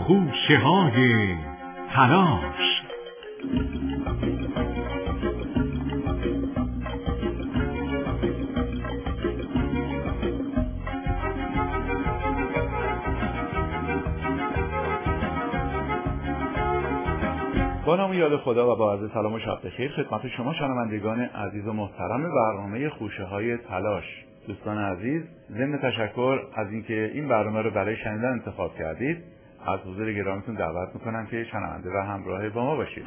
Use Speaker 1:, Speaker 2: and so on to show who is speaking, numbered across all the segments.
Speaker 1: خوشه‌های تلاش.
Speaker 2: با نام یاد خدا و با عرض سلام و شب بخیر خدمت شما شنوندگان عزیز و محترم برنامه خوشه‌های تلاش. دوستان عزیز، ضمن تشکر از اینکه این برنامه رو برای شنیدن انتخاب کردید، از حضور گرامیتون دعوت میکنم که شنونده و همراه با ما باشید.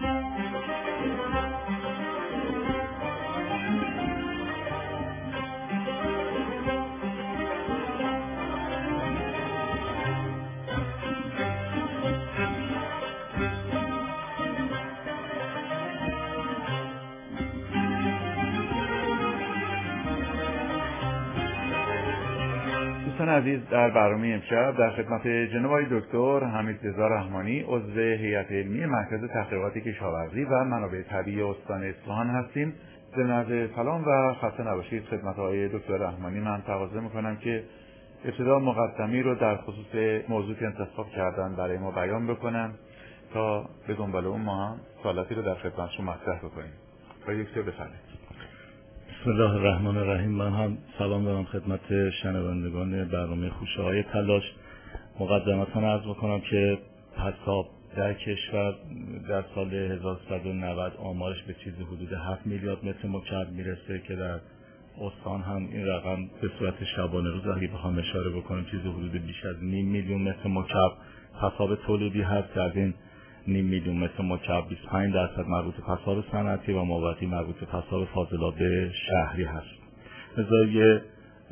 Speaker 2: دوستان عزیز، در برنامه امشب در خدمت جناب آقای دکتر حمیدرضا رحمانی، عضو هیئت علمی مرکز تحقیقات کشاورزی و منابع طبیعی استان اصفهان هستیم. ضمن عرض سلام و خسته نباشید خدمت آقای دکتر رحمانی من تقاضا میکنم که ابتدا مقدمی رو در خصوص موضوعی که انتخاب کردن برای ما بیان بکنن تا به دنبال اون ما هم سوالاتی رو در خدمتشون مطرح بکنیم. آقای دکتر بفرمایید.
Speaker 3: بسم الله الرحمن الرحیم. من هم سلام دارم خدمت شنوندگان برنامه خوشه‌های تلاش. مقدمتاً عرض بکنم که پساب در کشور در سال 1390 آمارش به چیزی حدود 7 میلیارد متر مکعب میرسه که در استان هم این رقم به صورت شبانه روز اگه بخوام اشاره بکنم چیزی حدود بیش از نیم میلیون متر مکعب پساب تولیدی هست که از این نیم میلیون متر مکعب 25% مربوط به پساب صنعتی و مابقی مربوط به پساب فاضلاب شهری هست. لذا یه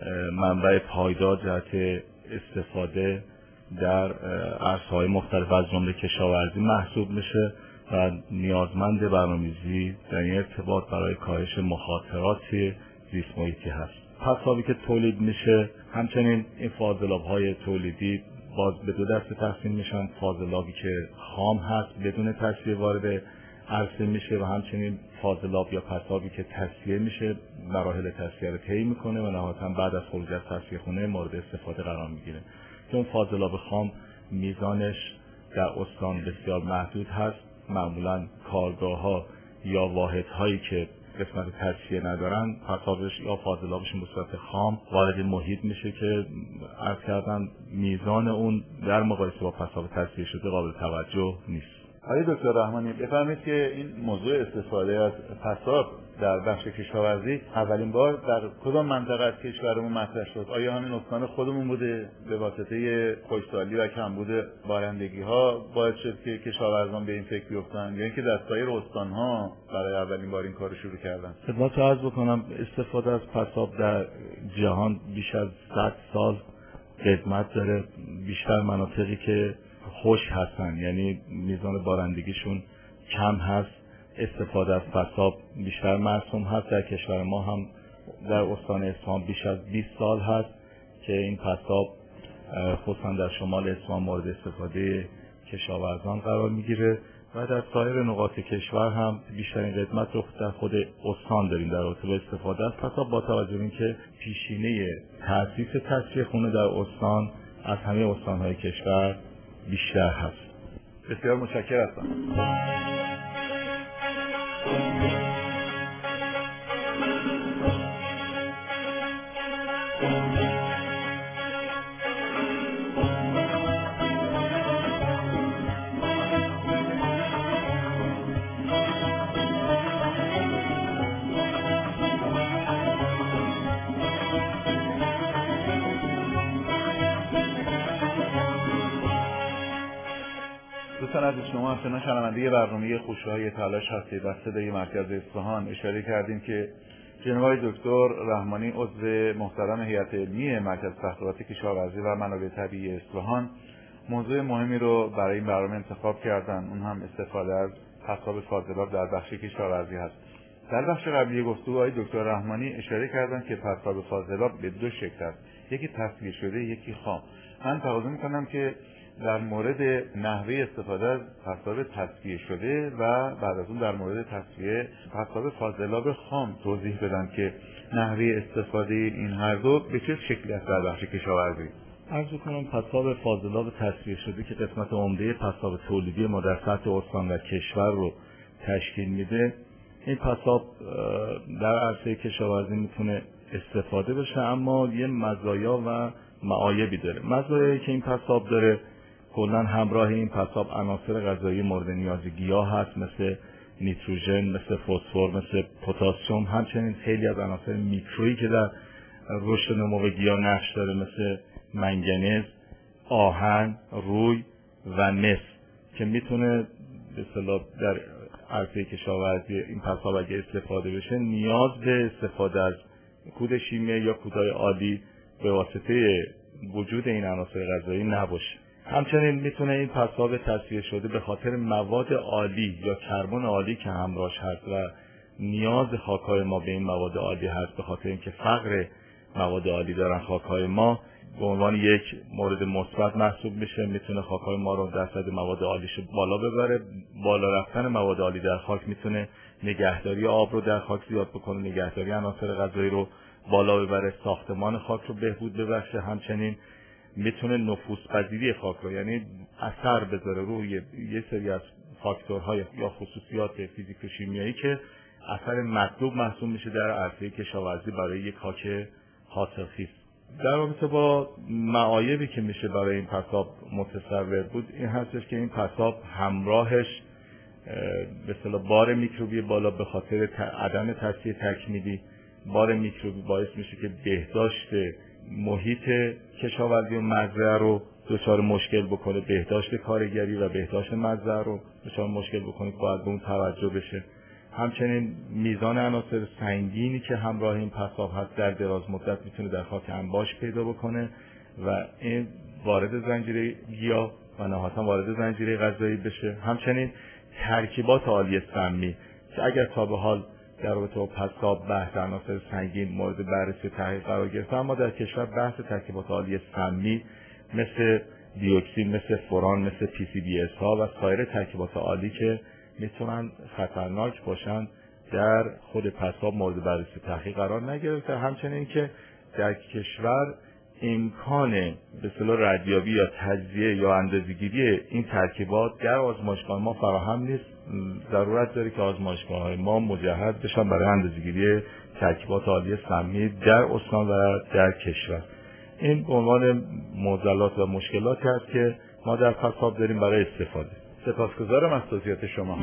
Speaker 3: منبع پایدار جهت استفاده در عرصه‌های مختلف از جمله کشاورزی محسوب میشه و نیازمند برنامه‌ریزی در این ارتباط برای کاهش مخاطرات زیست محیطی هست. پسابی که تولید میشه، همچنین این فاضلاب‌های تولیدی باز به دو دسته تقسیم میشن. فاضلابی که خام هست بدون تصفیه وارد عرصه میشه و همچنین فاضلاب یا پسابی که تصفیه میشه، مراحل تصفیه رو طی میکنه و نهایتاً بعد از خروج از تصفیه خونه مورد استفاده قرار میگیره. چون فاضلاب خام میزانش در استان بسیار محدود هست، معمولاً کارگاه‌ها یا واحدهایی که قسمت تصفیه ندارن پسابش یا فاضلابشون به صورت خام وارد محیط میشه که عرض کردم میزان اون در مقایسه با پساب تصفیه شده قابل توجه نیست.
Speaker 2: آقای دکتر رحمانی، بفرمایید که این موضوع استفاده از پساب در بخش کشاورزی اولین بار در کدام منطقه از کشورمون مطرح شد؟ آیا همین استان خودمون بوده به واسطه خشکسالی و کمبود بارندگی ها باعث شد که کشاورزان به این فکر بیفتن یا اینکه در سایر استان ها برای اولین بار این کارو شروع کردن؟
Speaker 3: خدمت عرض بکنم استفاده از پساب در جهان بیش از 100 سال قدمت داره. بیشتر مناطقی که خشک هستن یعنی میزان بارندگیشون کم هست، استفاده از پساب بیشتر مرسوم هست. در کشور ما هم در استان اصفهان بیش از 20 سال هست که این پساب خصوصا در شمال اصفهان مورد استفاده کشاورزان قرار میگیره و در سایر نقاط کشور هم بیشترین قدمت رو در خود استان داریم در رابطه با استفاده از پساب، با توجه به اینکه پیشینه تأسیس تصفیه خونه در استان از همه استان‌های کشور بیشتر هست.
Speaker 2: بسیار متشکرم. دوستان عزیز، شما همچنان شنونده برنامه خوشه‌های تلاش هستید. در صدای مرکز اصفهان اشاره کردیم که جناب آقای دکتر رحمانی عضو محترم هیئت علمی مرکز تحقیقات کشاورزی و منابع طبیعی اصفهان موضوع مهمی رو برای این برنامه انتخاب کردن، اون هم استفاده از پساب فاضلاب در بخش کشاورزی هست. در بخش قبلی گفتگو آقای دکتر رحمانی اشاره کردن که پساب فاضلاب به دو شکل است، یکی تصفیه شده، یکی خام. من تقاضا می‌کنم که در مورد نحوه استفاده از پساب تصفیه شده و بعد از اون در مورد تصفیه پساب فاضلاب خام توضیح بدن که نحوه استفاده این هر دو به چه شکلی است در بخش کشاورزی.
Speaker 3: عرض کنم پساب فاضلاب تصفیه شده که قسمت عمده پساب تولیدی ما در سطح استان و کشور رو تشکیل میده، این پساب در عرصه کشاورزی میتونه استفاده بشه، اما یه مزایا و معایبی داره. مزایایی که این پساب داره، کلاً همراه این پساب عناصر غذایی مورد نیاز گیاه هست، مثل نیتروژن، مثل فسفر، مثل پتاسیم، همچنین خیلی از عناصر میکرویی که در رشد و نمو گیاه نقش داره، مثل منگنز، آهن، روی و مس، که میتونه به اصطلاح در عرصه کشاورزی این پساب اگه استفاده بشه نیاز به استفاده از کود شیمیایی یا کودهای آلی به واسطه وجود این عناصر غذایی نباشه. همچنین میتونه این پساب تصفیه شده به خاطر مواد عالی یا کربن عالی که همراهش هست و نیاز خاک‌های ما به این مواد عالی هست، به خاطر اینکه فقر مواد عالی دارن خاک‌های ما، به عنوان یک مورد مثبت محسوب میشه. میتونه خاک‌های ما رو درصد مواد عالیش بالا ببره. بالا رفتن مواد عالی در خاک میتونه نگهداری آب رو در خاک زیاد بکنه، نگهداری عناصر غذایی رو بالا ببره، ساختمان خاک رو بهبود ببخشه. همچنین میتونه نفوذپذیری خاک رو، یعنی اثر بذاره روی یه سری از فاکتورهای یا خصوصیات فیزیک و شیمیایی که اثر مطلوب محسوب میشه در عرصه کشاورزی برای یک خاک حاصلخیز. در رابطه با معایبی که میشه برای این پساب متصور بود، این هستش که این پساب همراهش به اصطلاح بار میکروبی بالا به خاطر عدم تصفیه تکمیلی. بار میکروبی باعث میشه که بهداشت محیط کشاورزی و مزرعه رو دچار مشکل بکنه، بهداشت کارگری و بهداشت مزرعه رو دچار مشکل بکنه، باید به اون توجه بشه. همچنین میزان عناصر سنگینی که همراه این پساب هست در دراز مدت میتونه در خاک انباش پیدا بکنه و این وارد زنجیره گیاه و نهایتاً وارد زنجیره غذایی بشه. همچنین ترکیبات عالی سمی که اگر تا به حال در رابطه با پساب بحث عناصر سنگین مورد بررسی تحقیق قرار گرفته، اما در کشور بحث ترکیبات عالی سمی مثل دیوکسین، مثل فوران، مثل PCBS ها و سایر ترکیبات عالی که میتونن خطرناک باشن در خود پساب مورد بررسی تحقیق قرار نگرفته. همچنین که در کشور امکان به اصطلاح ردیابی یا تجزیه یا اندازه‌گیری این ترکیبات در آزمایشگاه ما فراهم نیست. ضرورت داره که آزمایشگاه‌های ما مجهز بشن برای اندازه‌گیری ترکیبات عالی سمی در استان و در کشور. این به عنوان معضلات و مشکلاتی است که ما در پساب داریم برای استفاده.
Speaker 2: سپاسگزارم از توضیحات شما.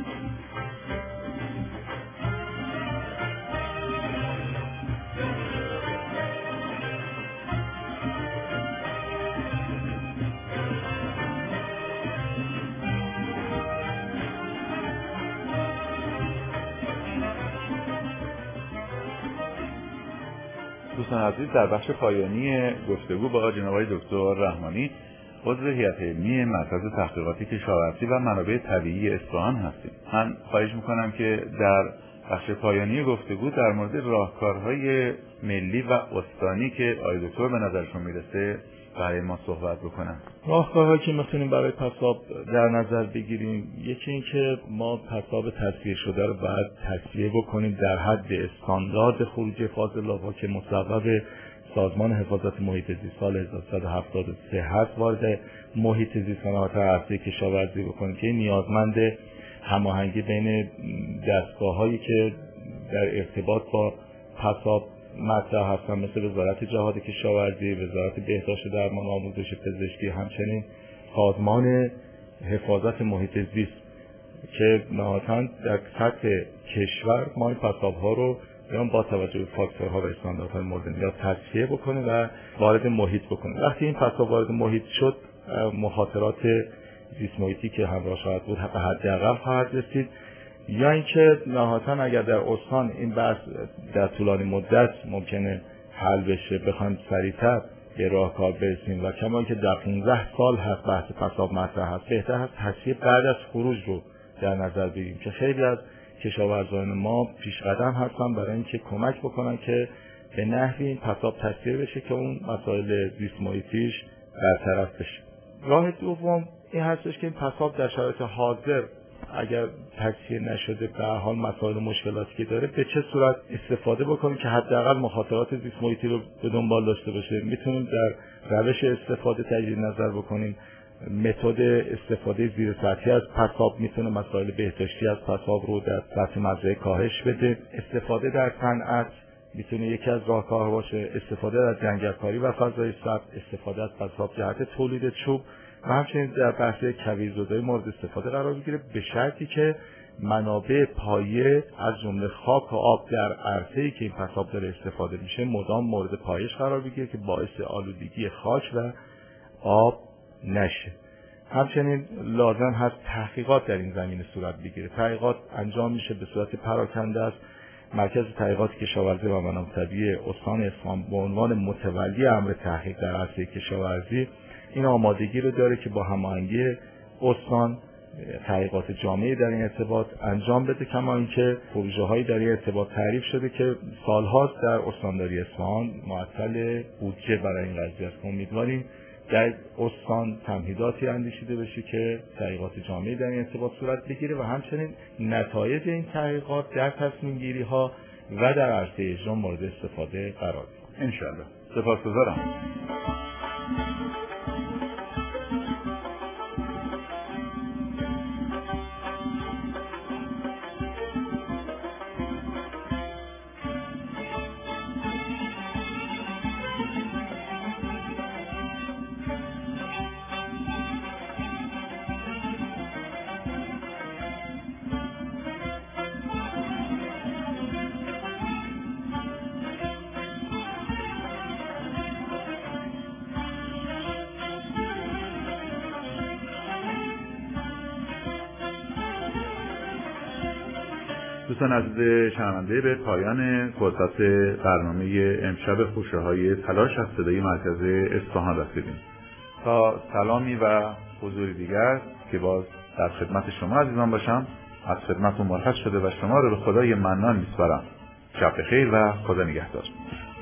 Speaker 2: دوستان عزیز، در بخش پایانی گفتگو با جناب دکتر رحمانی، عضو هیئت علمی مرکز تحقیقاتی کشاورزی و منابع طبیعی اصفهان هستیم. من خواهش میکنم که در بخش پایانی گفتگو در مورد راهکارهای ملی و استانی که آقای دکتر به نظرشون میرسه برای ما صحبت بکنم.
Speaker 3: راهکارهایی که میتونیم برای پساب در نظر بگیریم، یکی این که ما پساب تصفیه شده رو باید تصفیه بکنیم در حد استاندارد خروجی فاضلاب‌ها که مصوب سازمان حفاظت محیط زیست سال 1373 هست وارد محیط زیست صنعت عرصه کشاورزی بکنیم که نیازمند هماهنگی بین دستگاه‌هایی که در ارتباط با پساب مطرح هستن، مثل وزارت جهاد کشاورزی، وزارت بهداشت درمان آموزش پزشکی، همچنین سازمان حفاظت محیط زیست که نهایتاً در سطح کشور ما این پساب‌ها رو با توجه به فاکتورها و استانداردهای مورد نیاز تصفیه بکنه و وارد محیط بکنه. وقتی این پساب وارد محیط شد، مخاطرات زیست محیطی که همراه شاید بود به حداقل خواهد رسید، یا اینکه نهایتاً اگر در استان این بحث در طولانی مدت ممکنه حل بشه، بخوایم سریعتر به راهکار برسیم و کما اینکه در 15 سال هست بحث پساب مطرح هست، بهتر هست تصفیه بعد از خروج رو در نظر بگیریم که خیلی از کشاورزان ما پیش قدم هستن برای اینکه کمک بکنن که به نحوی این پساب تصفیه بشه که اون مسائل زیست محیطیش برطرف بشه. راه دوم این هستش که این پساب در شرایط حاضر اگر تکثیر نشده به هر حال مسائل مشکلاتی که داره به چه صورت استفاده بکنیم که حداقل مخاطرات زیست محیطی رو به دنبال داشته باشه. میتونیم در روش استفاده تجدید نظر بکنیم. متد استفاده زیر سطحی از پساب میتونه مسائل بهداشتی از پساب رو در سطح مزرعه کاهش بده. استفاده در صنعت میتونه یکی از راهکارها باشه. استفاده در جنگلکاری و فضای سبز، استفاده از پساب جهت تولید چوب و همچنین در بحث کویرزدایی مورد استفاده قرار بگیره، به شرطی که منابع پایه از جمله خاک و آب در عرصه‌ای که این پساب داره استفاده میشه مدام مورد پایش قرار بگیره که باعث آلودگی خاک و آب نشه. همچنین لازم هست تحقیقات در این زمینه صورت بگیره. تحقیقات انجام میشه به صورت پراکنده است. مرکز تحقیقات کشاورزی و منابع طبیعی استان اصفهان به عنوان متولی امر تحقیق در عرصه کشاورزی این آمادگی رو داره که با هماهنگی استان تحقیقات جامعی در این ارتباط انجام بده. کما اینکه پروژه‌هایی در این ارتباط تعریف شده که سال‌هاست در استانداری اصفهان معطل بودجه برای این قضیه است. امیدواریم در استان تمهیداتی اندیشیده بشه که تحقیقات جامعی در این ارتباط صورت بگیره و همچنین نتایج این تحقیقات در تصمیم گیری ها و در عرصه اجرا مورد استفاده قرار بگیره.
Speaker 2: ان شاء الله. سپاسگزارم. دوستان عزیز شنونده، به پایان فرصت برنامه امشب خوشه‌های تلاش از صدای مرکز اصفهان رسیدیم. تا سلامی و حضوری دیگر که باز در خدمت شما عزیزان باشم، از خدمتتون مرخص شده و شما رو به خدای منان میسپارم. شب بخیر و خدا نگهدار.